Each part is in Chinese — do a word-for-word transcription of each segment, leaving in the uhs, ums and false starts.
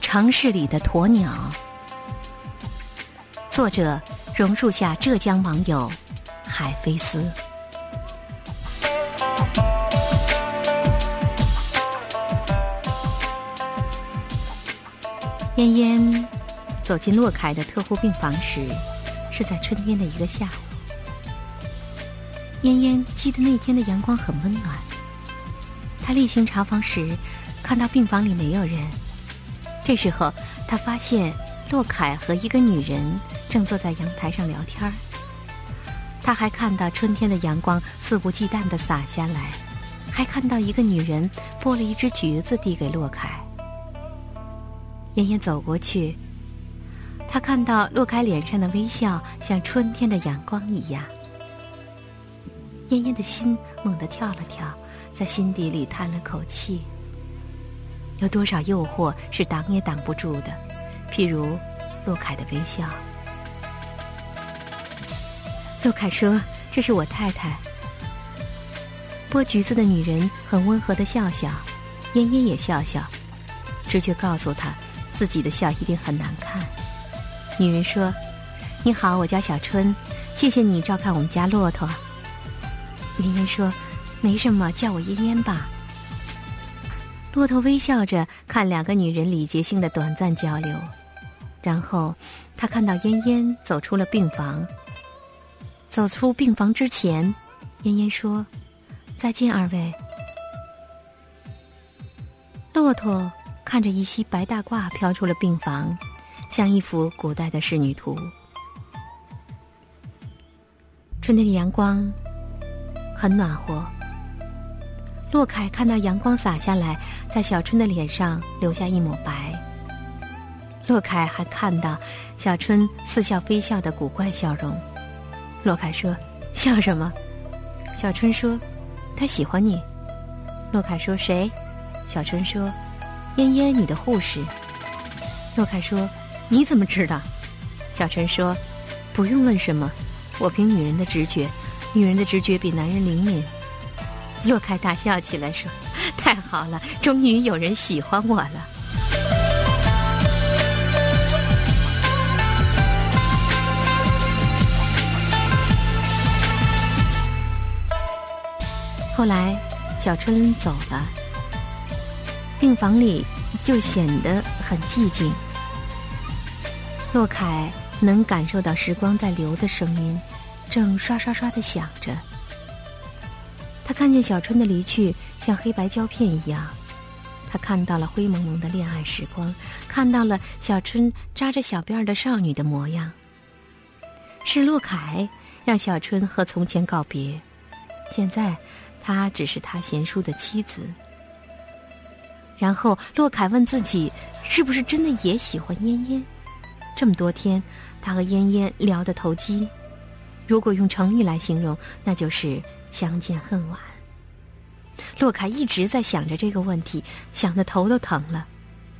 城市里的鸵鸟，作者榕树下浙江网友海飞丝。燕燕走进洛凯的特护病房时，是在春天的一个下午。燕燕记得那天的阳光很温暖。她例行查房时，看到病房里没有人。这时候，她发现洛凯和一个女人正坐在阳台上聊天。她还看到春天的阳光肆无忌惮地洒下来，还看到一个女人剥了一只橘子递给洛凯。燕燕走过去，她看到洛凯脸上的微笑像春天的阳光一样。燕燕的心猛地跳了跳，在心底里叹了口气。有多少诱惑是挡也挡不住的，譬如洛凯的微笑。洛凯说：“这是我太太。”剥橘子的女人很温和地笑笑，燕燕也笑笑，直觉告诉她自己的笑一定很难看。女人说：“你好，我叫小春，谢谢你照看我们家骆驼。”燕燕说：“没什么，叫我燕燕吧。”骆驼微笑着看两个女人礼节性的短暂交流，然后他看到燕燕走出了病房。走出病房之前，燕燕说：“再见二位。”骆驼看着一袭白大褂飘出了病房，像一幅古代的仕女图。春天的阳光很暖和。洛凯看到阳光洒下来，在小春的脸上留下一抹白。洛凯还看到小春似笑非笑的古怪笑容。洛凯说：“笑什么？”小春说：“他喜欢你。”洛凯说：“谁？”小春说：“燕燕，你的护士。”洛凯说：“你怎么知道？”小春说：“不用问什么，我凭女人的直觉，女人的直觉比男人灵敏。”洛凯大笑起来说：“太好了，终于有人喜欢我了。”后来小春走了，病房里就显得很寂静。洛凯能感受到时光在流的声音，正刷刷刷地响着。他看见小春的离去像黑白胶片一样，他看到了灰蒙蒙的恋爱时光，看到了小春扎着小辫儿的少女的模样。是洛凯让小春和从前告别，现在他只是他贤淑的妻子。然后洛凯问自己，是不是真的也喜欢燕燕？这么多天他和燕燕聊得投机，如果用成语来形容，那就是相见恨晚。洛凯一直在想着这个问题，想得头都疼了。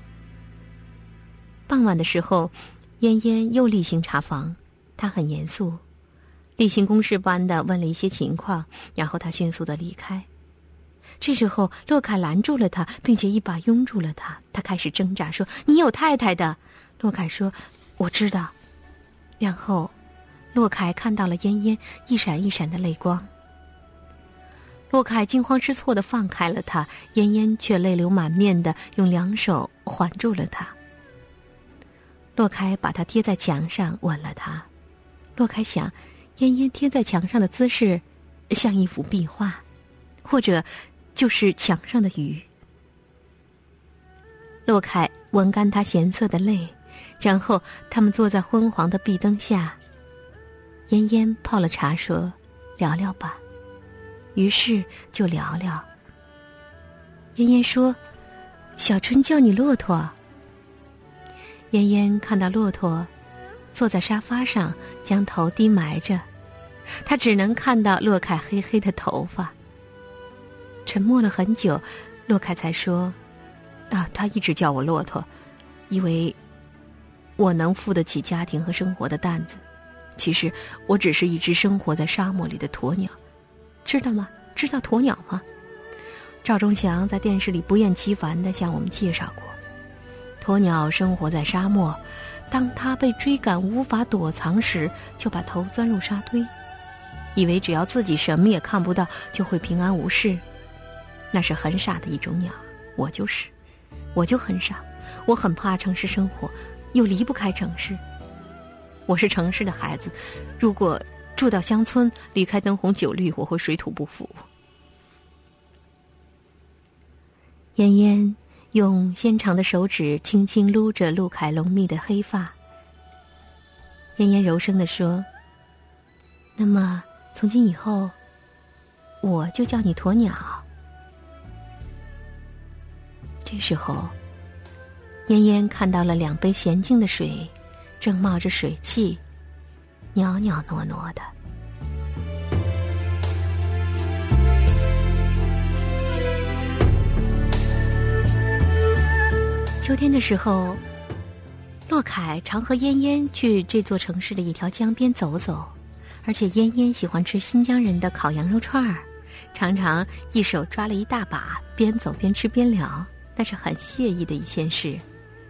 傍晚的时候，燕燕又例行查房，她很严肃，例行公事般的问了一些情况，然后她迅速的离开。这时候洛凯拦住了她，并且一把拥住了她。她开始挣扎说：“你有太太的。”洛凯说：“我知道。”然后洛凯看到了燕燕一闪一闪的泪光。洛凯惊慌失措地放开了她，燕燕却泪流满面地用两手环住了她。洛凯把她贴在墙上，吻了她。洛凯想，燕燕贴在墙上的姿势像一幅壁画，或者就是墙上的鱼。洛凯吻干她咸涩的泪，然后他们坐在昏黄的壁灯下。燕燕泡了茶说：“聊聊吧。”于是就聊聊。燕燕说：“小春叫你骆驼。”燕燕看到骆驼坐在沙发上，将头低埋着，她只能看到洛凯黑黑的头发。沉默了很久，洛凯才说：“啊，他一直叫我骆驼，以为我能负得起家庭和生活的担子。其实我只是一只生活在沙漠里的鸵鸟，知道吗？知道鸵鸟吗？”赵忠祥在电视里不厌其烦地向我们介绍过， 鸵鸟生活在沙漠，当它被追赶无法躲藏时，就把头钻入沙堆，以为只要自己什么也看不到，就会平安无事。那是很傻的一种鸟，我就是，我就很傻，我很怕城市生活，又离不开城市。我是城市的孩子，如果住到乡村，离开灯红酒绿，我会水土不服。燕燕用纤长的手指轻轻撸着陆凯浓密的黑发。燕燕柔声地说：那么从今以后，我就叫你鸵鸟。这时候，燕燕看到了两杯娴静的水，正冒着水汽，袅袅娜娜的。秋天的时候，洛凯常和燕燕去这座城市的一条江边走走，而且燕燕喜欢吃新疆人的烤羊肉串儿，常常一手抓了一大把，边走边吃边聊，那是很惬意的一件事。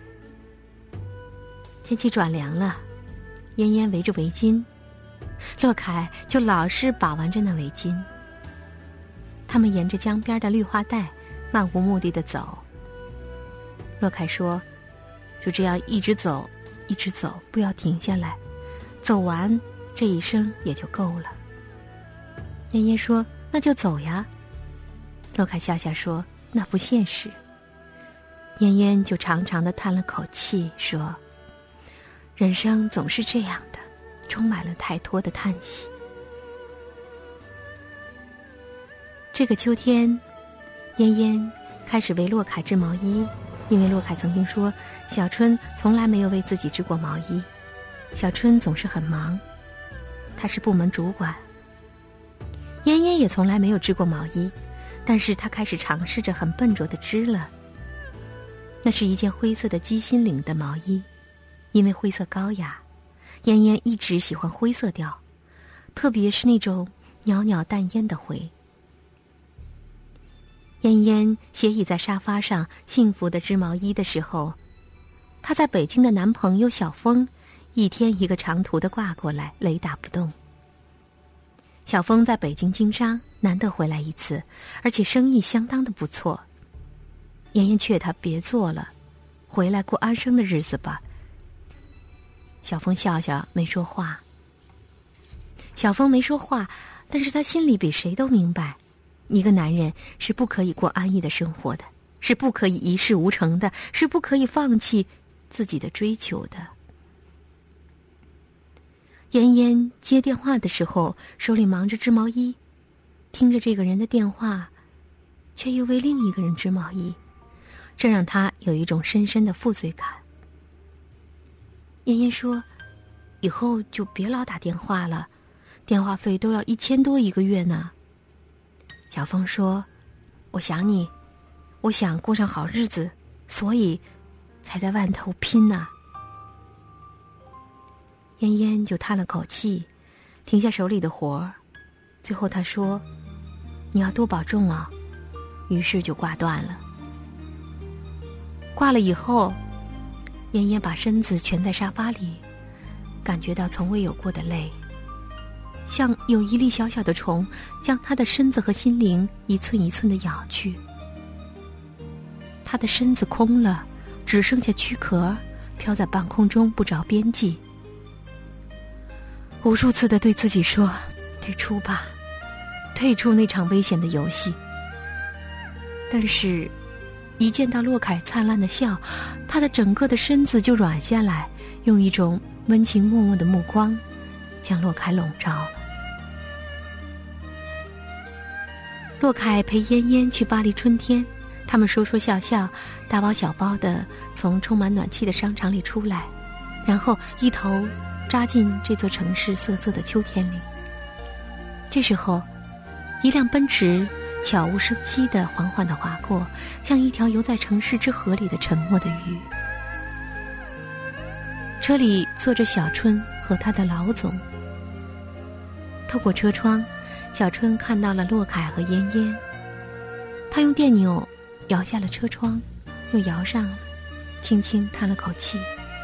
天气转凉了，燕燕围着围巾，洛凯就老是把玩着那围巾。他们沿着江边的绿化带漫无目的地走。洛凯说：就这样一直走一直走，不要停下来，走完这一生也就够了。燕燕说：那就走呀。洛凯笑笑说：那不现实。燕燕就长长地叹了口气说：人生总是这样的，充满了太多的叹息。这个秋天，燕燕开始为洛凯织毛衣，因为洛凯曾经说小春从来没有为自己织过毛衣，小春总是很忙，他是部门主管。燕燕也从来没有织过毛衣，但是她开始尝试着很笨拙地织了。那是一件灰色的鸡心领的毛衣，因为灰色高雅，燕燕一直喜欢灰色调，特别是那种袅袅淡烟的灰。燕燕斜倚在沙发上幸福地织毛衣的时候，她在北京的男朋友小峰一天一个长途的挂过来，雷打不动。小峰在北京经商，难得回来一次，而且生意相当的不错。燕燕劝他别做了，回来过安生的日子吧。小峰笑笑没说话。小峰没说话，但是他心里比谁都明白，一个男人是不可以过安逸的生活的，是不可以一事无成的，是不可以放弃自己的追求的。燕燕接电话的时候，手里忙着织毛衣，听着这个人的电话，却又为另一个人织毛衣，这让她有一种深深的负罪感。燕燕说：以后就别老打电话了，电话费都要一千多一个月呢。小峰说：我想你，我想过上好日子，所以才在外头拼啊。燕燕就叹了口气，停下手里的活儿，最后她说：你要多保重啊。于是就挂断了。挂了以后，燕燕把身子蜷在沙发里，感觉到从未有过的累，像有一粒小小的虫将她的身子和心灵一寸一寸地咬去。她的身子空了，只剩下躯壳飘在半空中，不着边际。无数次地对自己说：退出吧，退出那场危险的游戏。但是一见到洛凯灿烂的笑，他的整个的身子就软下来，用一种温情脉脉的目光将洛凯笼罩了。洛凯陪燕燕去巴黎春天，他们说说笑笑，大包小包的从充满暖气的商场里出来，然后一头扎进这座城市瑟瑟的秋天里。这时候，一辆奔驰悄无声息地缓缓地划过，像一条游在城市之河里的沉默的鱼。车里坐着小春和他的老总。透过车窗，小春看到了洛凯和燕燕。他用电钮摇下了车窗，又摇上了， 轻轻叹了口气。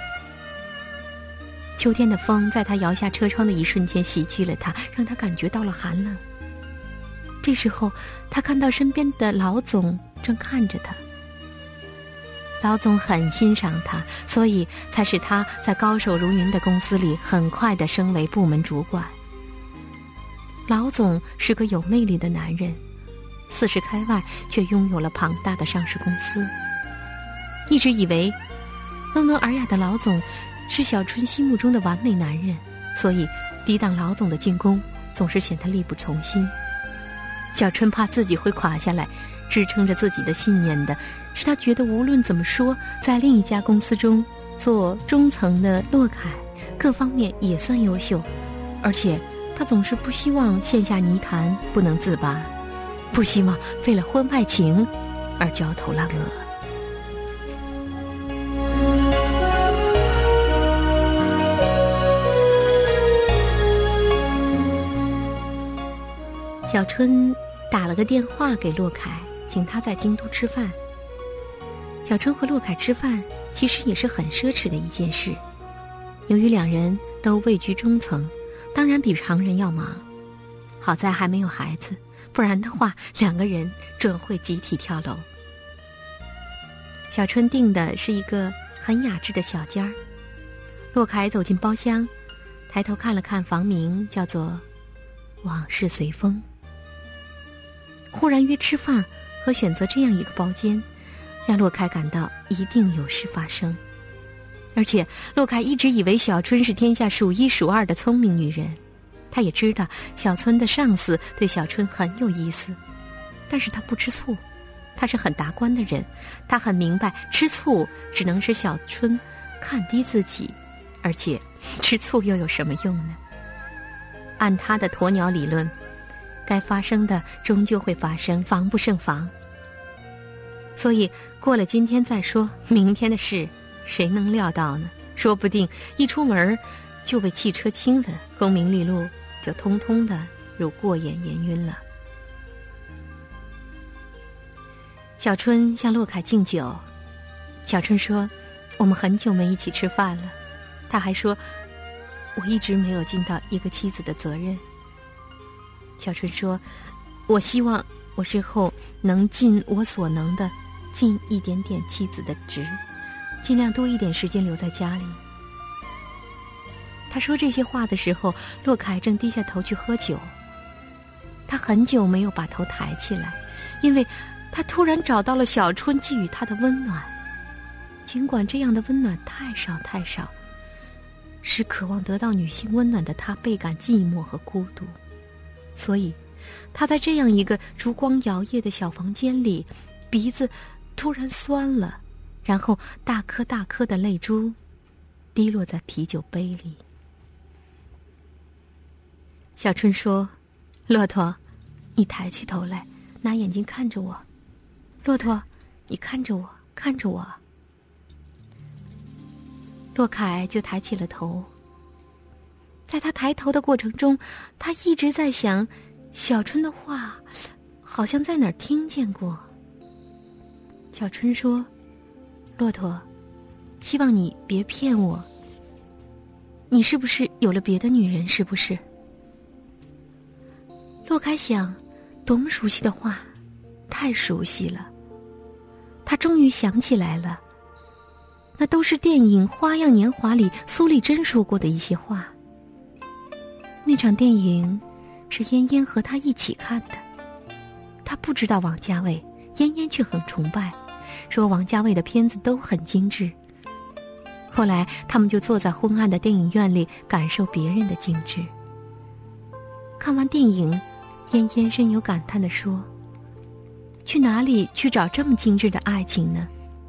秋天的风在他摇下车窗的一瞬间袭击了他，让他感觉到了寒冷。这时候他看到身边的老总正看着他，老总很欣赏他，所以才使他在高手如云的公司里很快地升为部门主管。老总是个有魅力的男人，四十开外却拥有了庞大的上市公司。一直以为温文尔雅的老总是小春心目中的完美男人，所以抵挡老总的进攻总是显得力不从心。小春怕自己会垮下来，支撑着自己的信念的是他觉得无论怎么说，在另一家公司中做中层的骆凯各方面也算优秀，而且他总是不希望陷下泥潭不能自拔，不希望为了婚外情而焦头烂额。小春打了个电话给骆凯，请他在京都吃饭。小春和骆凯吃饭其实也是很奢侈的一件事，由于两人都位居中层，当然比常人要忙。好在还没有孩子，不然的话两个人准会集体跳楼。小春订的是一个很雅致的小间儿。骆凯走进包厢，抬头看了看房名，叫做往事随风。忽然约吃饭和选择这样一个包间，让骆凯感到一定有事发生。而且骆凯一直以为小春是天下数一数二的聪明女人，他也知道小春的上司对小春很有意思，但是他不吃醋，他是很达观的人，他很明白吃醋只能使小春看低自己，而且吃醋又有什么用呢？按他的鸵鸟理论，该发生的终究会发生，防不胜防。所以过了今天再说，明天的事谁能料到呢？说不定一出门就被汽车亲吻，功名利禄就通通的如过眼烟云了。小春向骆凯敬酒，小春说我们很久没一起吃饭了，他还说我一直没有尽到一个妻子的责任。小春说我希望我日后能尽我所能的尽一点点妻子的职，尽量多一点时间留在家里。他说这些话的时候，骆凯正低下头去喝酒。他很久没有把头抬起来，因为他突然找到了小春给予他的温暖，尽管这样的温暖太少太少，使渴望得到女性温暖的他倍感寂寞和孤独。所以他在这样一个烛光摇曳的小房间里，鼻子突然酸了，然后大颗大颗的泪珠滴落在啤酒杯里。小春说，骆驼，你抬起头来，拿眼睛看着我。骆驼，你看着我，看着我。骆凯就抬起了头。在他抬头的过程中，他一直在想，小春的话好像在哪儿听见过。小春说，骆驼，希望你别骗我，你是不是有了别的女人，是不是？骆凯想，多么熟悉的话，太熟悉了。他终于想起来了，那都是电影《花样年华》里苏丽珍说过的一些话。那场电影是嫣嫣和他一起看的，他不知道王家卫，嫣嫣却很崇拜，说王家卫的片子都很精致。后来他们就坐在昏暗的电影院里感受别人的精致。看完电影，嫣嫣深有感叹地说，去哪里去找这么精致的爱情呢？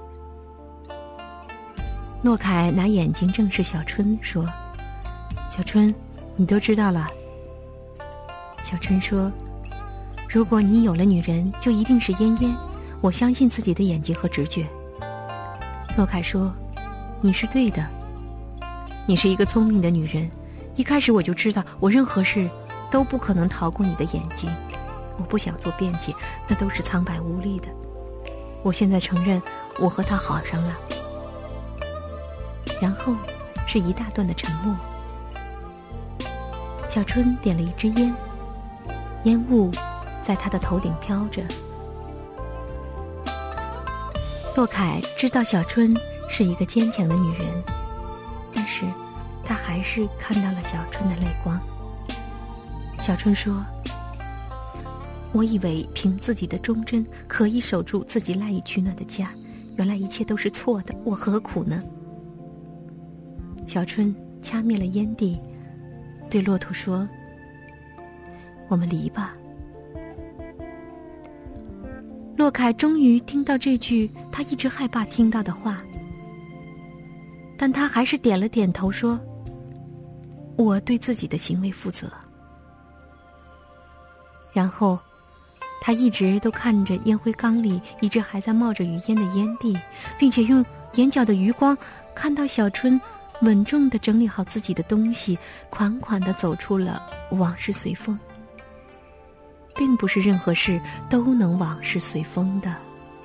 骆凯拿眼睛正视小春说，小春，你都知道了。小春说，如果你有了女人，就一定是嫣嫣，我相信自己的眼睛和直觉。骆凯说，你是对的，你是一个聪明的女人，一开始我就知道我任何事都不可能逃过你的眼睛，我不想做辩解，那都是苍白无力的。我现在承认我和他好上了， 然后是一大段的沉默。小春点了一支烟，烟雾在他的头顶飘着。洛凯知道小春是一个坚强的女人，但是他还是看到了小春的泪光。小春说，我以为凭自己的忠贞可以守住自己赖以取暖的家，原来一切都是错的，我何苦呢？小春掐灭了烟蒂，对骆驼说，我们离吧。洛凯终于听到这句他一直害怕听到的话，但他还是点了点头说，我对自己的行为负责。然后他一直都看着烟灰缸里一直还在冒着余烟的烟蒂，并且用眼角的余光看到小春稳重地整理好自己的东西，款款地走出了往事随风。并不是任何事都能往事随风的。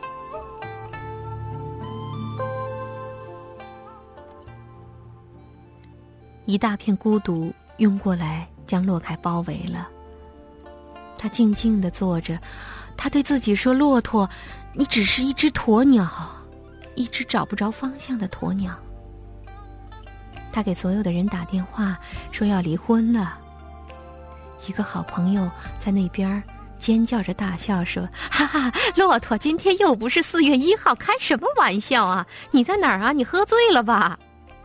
一大片孤独涌过来，将洛凯包围了。他静静地坐着，他对自己说，骆驼，你只是一只鸵鸟，一只找不着方向的鸵鸟。他给所有的人打电话说要离婚了。一个好朋友在那边尖叫着大笑说，哈哈，骆驼，今天又不是四月一号，开什么玩笑啊？你在哪儿啊？你喝醉了吧？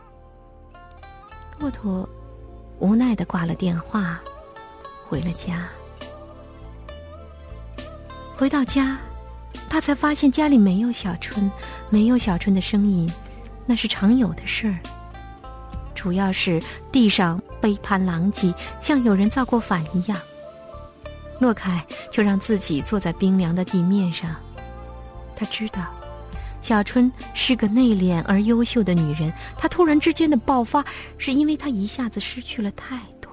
骆驼无奈地挂了电话，回了家。回到家，他才发现家里没有小春，没有小春的声音，那是常有的事儿。主要是地上杯盘狼藉，像有人造过反一样。洛凯就让自己坐在冰凉的地面上。他知道小春是个内敛而优秀的女人，她突然之间的爆发是因为她一下子失去了太多。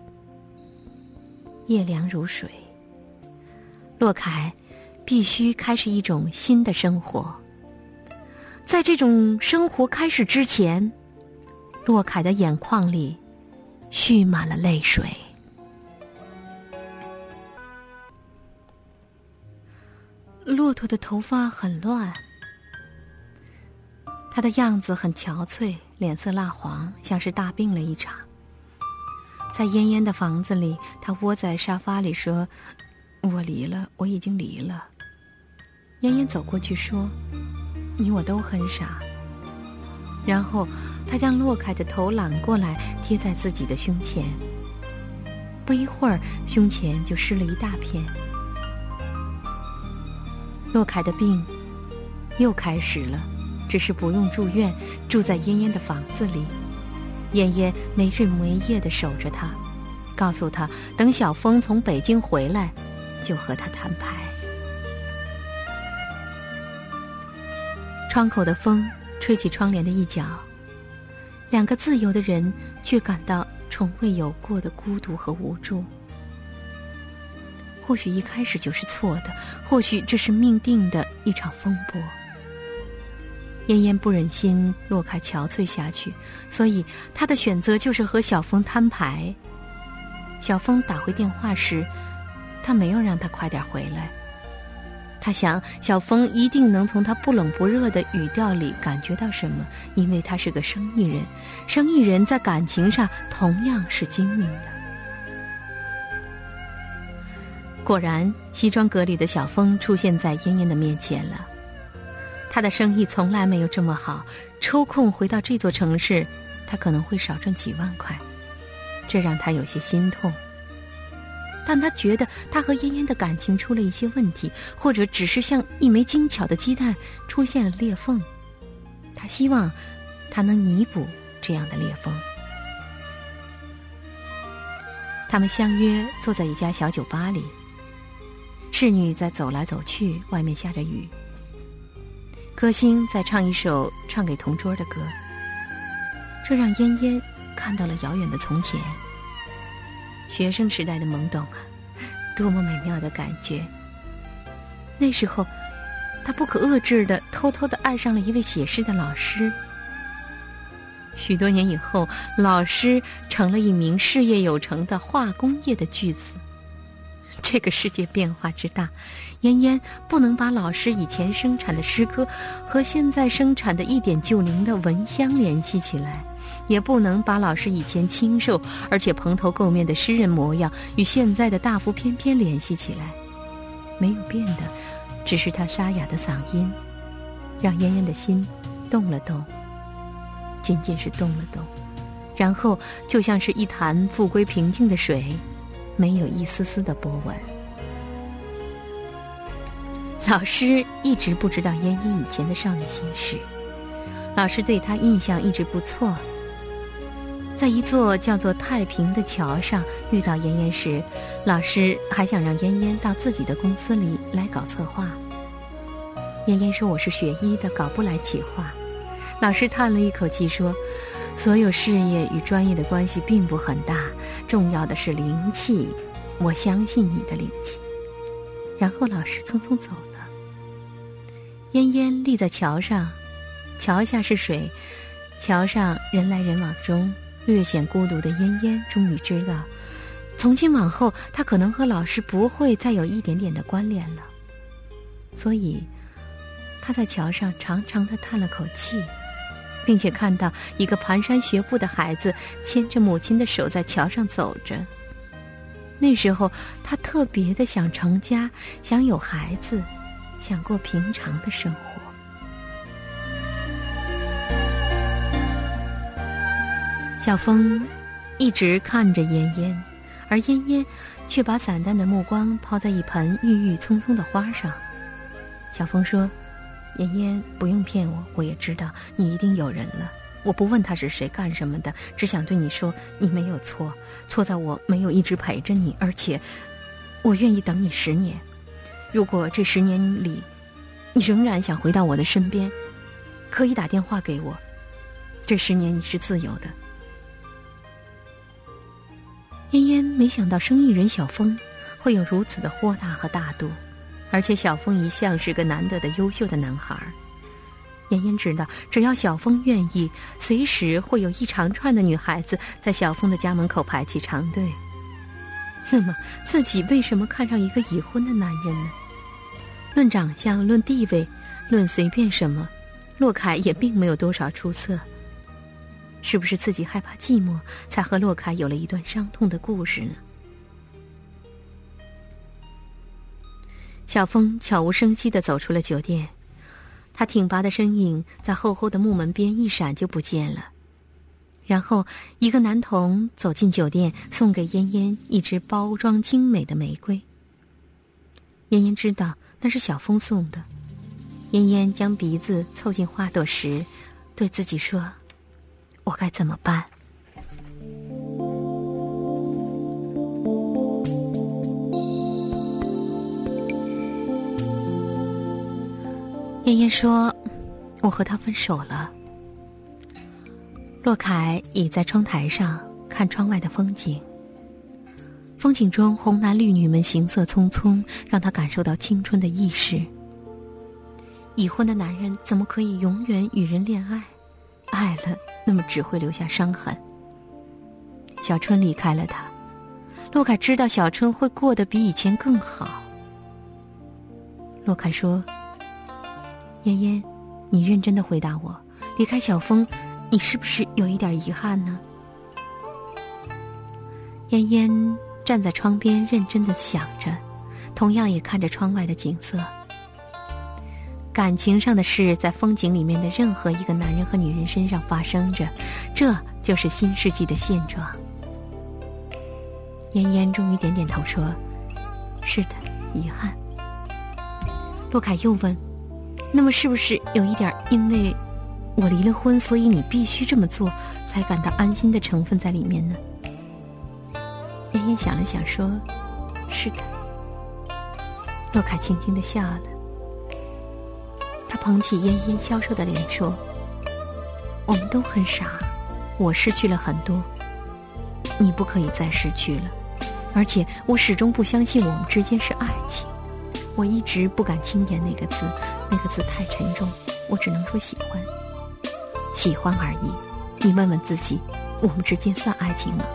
夜凉如水，洛凯必须开始一种新的生活。在这种生活开始之前，洛凯的眼眶里蓄满了泪水。骆驼的头发很乱，他的样子很憔悴，脸色蜡黄，像是大病了一场。在烟烟的房子里，他窝在沙发里说，我离了，我已经离了。烟烟走过去说，你我都很傻。然后他将洛凯的头揽过来贴在自己的胸前，不一会儿胸前就湿了一大片。洛凯的病又开始了，只是不用住院，住在烟烟的房子里。烟烟没日没夜地守着他，告诉他等小峰从北京回来就和他摊牌。窗口的风吹起窗帘的一角，两个自由的人却感到从未有过的孤独和无助。或许一开始就是错的，或许这是命定的一场风波。燕燕不忍心洛凯憔悴下去，所以她的选择就是和小峰摊牌。小峰打回电话时，他没有让他快点回来。他想小峰一定能从他不冷不热的语调里感觉到什么，因为他是个生意人，生意人在感情上同样是精明的。果然，西装革履的小峰出现在燕燕的面前了。他的生意从来没有这么好，抽空回到这座城市，他可能会少赚几万块，这让他有些心痛。但他觉得他和燕燕的感情出了一些问题，或者只是像一枚精巧的鸡蛋出现了裂缝。他希望他能弥补这样的裂缝。他们相约坐在一家小酒吧里，侍女在走来走去，外面下着雨。歌星在唱一首唱给同桌的歌，这让燕燕看到了遥远的从前。学生时代的懵懂啊，多么美妙的感觉。那时候他不可遏制地偷偷地爱上了一位写诗的老师。 许多年以后，老师成了一名事业有成的化工业的巨子。这个世界变化之大，燕燕不能把老师以前生产的诗歌和现在生产的一点就灵的蚊香联系起来，也不能把老师以前清瘦而且蓬头垢面的诗人模样与现在的大腹翩翩联系起来。没有变的，只是他沙哑的嗓音，让燕燕的心动了动，仅仅是动了动，然后就像是一潭复归平静的水，没有一丝丝的波纹。老师一直不知道燕燕以前的少女心事，老师对她印象一直不错。在一座叫做太平的桥上遇到燕燕时，老师还想让燕燕到自己的公司里来搞策划。燕燕说：“我是学医的，搞不来企划。”老师叹了一口气说：“所有事业与专业的关系并不很大，重要的是灵气，我相信你的灵气。”然后老师匆匆走了。燕燕立在桥上，桥下是水，桥上人来人往中略显孤独的燕燕终于知道，从今往后她可能和老师不会再有一点点的关联了。所以她在桥上长长的叹了口气，并且看到一个蹒跚学步的孩子牵着母亲的手在桥上走着。那时候她特别的想成家，想有孩子，想过平常的生活。小风一直看着燕燕，而燕燕却把散淡的目光抛在一盆郁郁葱葱的花上。小风说：“燕燕，不用骗我，我也知道你一定有人了。我不问他是谁干什么的，只想对你说，你没有错，错在我没有一直陪着你，而且我愿意等你十年。如果这十年里你仍然想回到我的身边，可以打电话给我，这十年你是自由的。”燕燕没想到生意人小风会有如此的豁达和大度，而且小风一向是个难得的优秀的男孩。燕燕知道，只要小风愿意，随时会有一长串的女孩子在小风的家门口排起长队。那么自己为什么看上一个已婚的男人呢？论长相，论地位，论随便什么，洛凯也并没有多少出色。是不是自己害怕寂寞，才和洛凯有了一段伤痛的故事呢？小风悄无声息地走出了酒店，他挺拔的身影在厚厚的木门边一闪就不见了。然后一个男童走进酒店，送给燕燕一支包装精美的玫瑰。燕燕知道那是小风送的。燕燕将鼻子凑近花朵时，对自己说：“我该怎么办？”燕燕说：“我和他分手了。”洛凯倚在窗台上看窗外的风景，风景中红男绿女们行色匆匆，让他感受到青春的易逝。已婚的男人怎么可以永远与人恋爱？爱了，那么只会留下伤痕。小春离开了他，洛凯知道小春会过得比以前更好。洛凯说：“燕燕，你认真的回答我，离开小风，你是不是有一点遗憾呢？”燕燕站在窗边认真的想着，同样也看着窗外的景色。感情上的事在风景里面的任何一个男人和女人身上发生着，这就是新世纪的现状。燕燕终于点点头说：“是的，遗憾。”洛凯又问：“那么是不是有一点因为我离了婚，所以你必须这么做才感到安心的成分在里面呢？”燕燕想了想说：“是的。”洛凯轻轻地笑了，他捧起燕燕消瘦的脸说：“我们都很傻，我失去了很多，你不可以再失去了，而且我始终不相信我们之间是爱情，我一直不敢轻言那个字，那个字太沉重，我只能说喜欢，喜欢而已， 你问问自己，我们之间算爱情吗？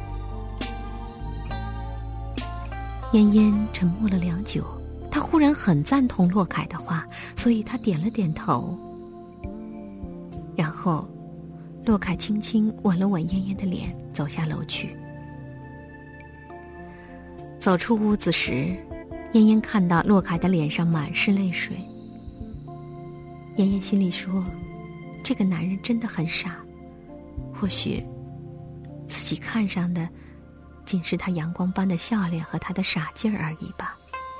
嫣嫣沉默了良久，她忽然很赞同洛凯的话，所以她点了点头。然后洛凯轻轻吻了吻嫣嫣的脸，走下楼去。走出屋子时，嫣嫣看到洛凯的脸上满是泪水。嫣嫣心里说，这个男人真的很傻，或许自己看上的仅是他阳光般的笑脸和他的傻劲儿而已吧。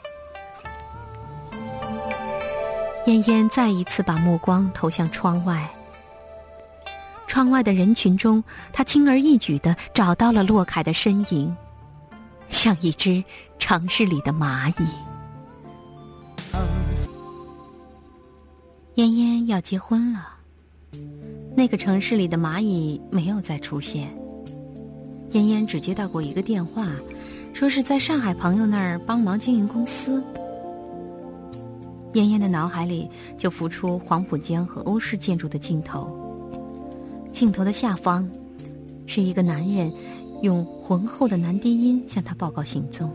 嫣嫣再一次把目光投向窗外，窗外的人群中，她轻而易举地找到了洛凯的身影，像一只城市里的蚂蚁。嫣嫣要结婚了，那个城市里的蚂蚁没有再出现。嫣嫣只接到过一个电话，说是在上海朋友那儿帮忙经营公司。嫣嫣的脑海里就浮出黄浦江和欧式建筑的镜头，镜头的下方是一个男人用浑厚的男低音向她报告行踪。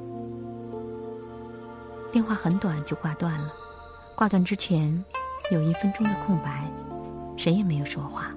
电话很短就挂断了，挂断之前有一分钟的空白，谁也没有说话。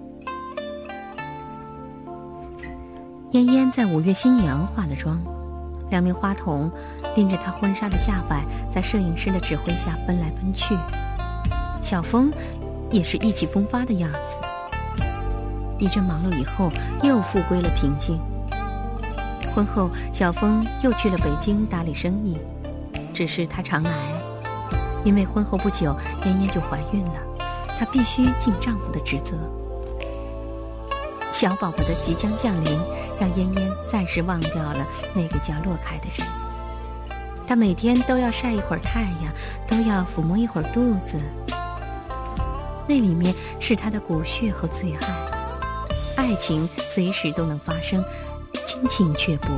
嫣嫣在五月新娘化的妆，两名花童拎着她婚纱的下摆，在摄影师的指挥下奔来奔去。小峰也是意气风发的样子。一阵忙碌以后，又复归了平静。婚后，小峰又去了北京打理生意，只是他肠癌，因为婚后不久，嫣嫣就怀孕了，她必须尽丈夫的职责。小宝宝的即将降临，让嫣嫣暂时忘掉了那个叫洛凯的人。她每天都要晒一会儿太阳，都要抚摸一会儿肚子，那里面是她的骨血和最爱。爱情随时都能发生，亲情却不。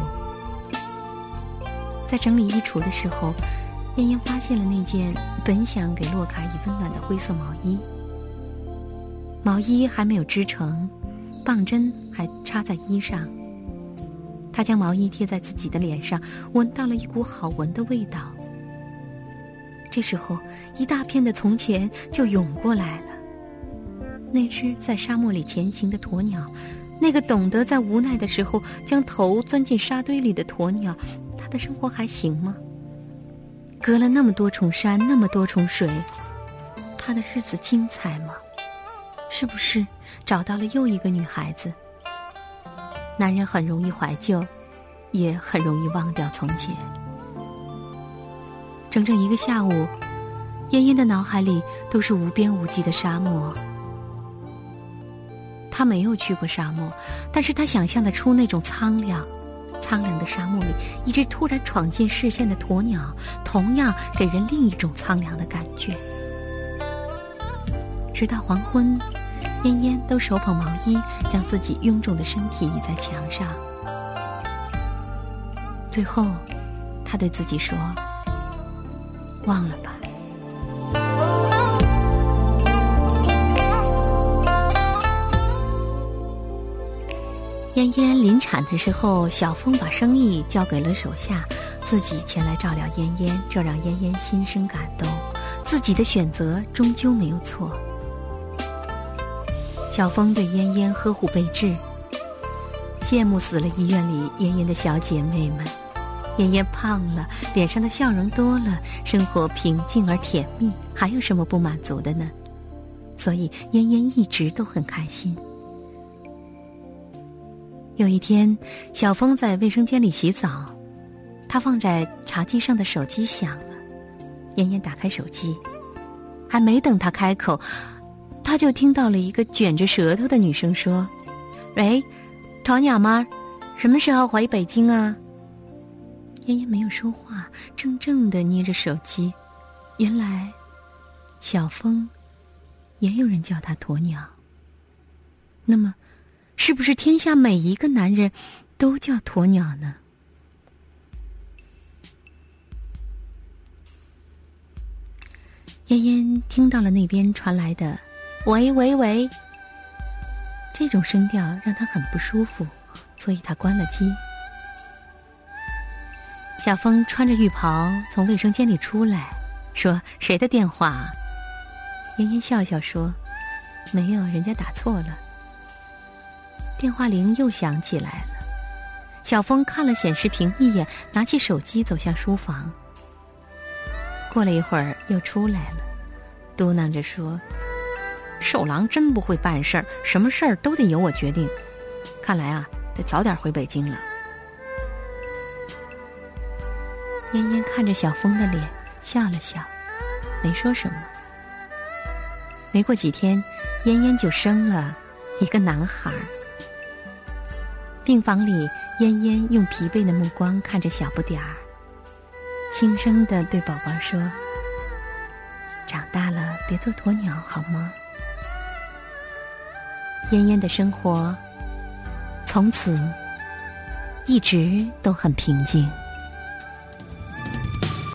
在整理衣橱的时候，嫣嫣发现了那件本想给洛凯以温暖的灰色毛衣。毛衣还没有织成，棒针还插在衣上。她将毛衣贴在自己的脸上，闻到了一股好闻的味道。这时候，一大片的从前就涌过来了。那只在沙漠里前行的鸵鸟，那个懂得在无奈的时候将头钻进沙堆里的鸵鸟，它的生活还行吗？隔了那么多重山，那么多重水，它的日子精彩吗？是不是找到了又一个女孩子？男人很容易怀旧，也很容易忘掉从前。整整一个下午，嫣嫣的脑海里都是无边无际的沙漠。她没有去过沙漠，但是她想象得出那种苍凉。苍凉的沙漠里，一只突然闯进视线的鸵鸟，同样给人另一种苍凉的感觉。直到黄昏，嫣嫣都手捧毛衣，将自己臃肿的身体倚在墙上。最后，她对自己说：“忘了吧。”嫣嫣临产的时候，小峰把生意交给了手下，自己前来照料嫣嫣，这让嫣嫣心生感动。自己的选择终究没有错。小峰对嫣嫣呵护备至，羡慕死了医院里嫣嫣的小姐妹们。嫣嫣胖了，脸上的笑容多了，生活平静而甜蜜，还有什么不满足的呢？所以嫣嫣一直都很开心。有一天，小峰在卫生间里洗澡，他放在茶几上的手机响了。嫣嫣打开手机，还没等他开口，他就听到了一个卷着舌头的女生说：“喂，鸵鸟吗？什么时候回北京啊？”嫣嫣没有说话，怔怔地捏着手机。原来，小峰也有人叫他鸵鸟。那么，是不是天下每一个男人都叫鸵鸟呢？嫣嫣听到了那边传来的喂喂喂， 这种声调让他很不舒服，所以他关了机。小峰穿着浴袍从卫生间里出来，说：“谁的电话？”妍妍笑笑说：“没有，人家打错了。”电话铃又响起来了。小峰看了显示屏一眼，拿起手机走向书房。过了一会儿又出来了，嘟囔着说：“寿郎真不会办事儿，什么事儿都得由我决定。看来啊，得早点回北京了。”妍妍看着小峰的脸，笑了笑，没说什么。没过几天，妍妍就生了一个男孩。病房里，妍妍用疲惫的目光看着小不点儿，轻声地对宝宝说：“长大了别做鸵鸟好吗？”妍妍的生活从此一直都很平静。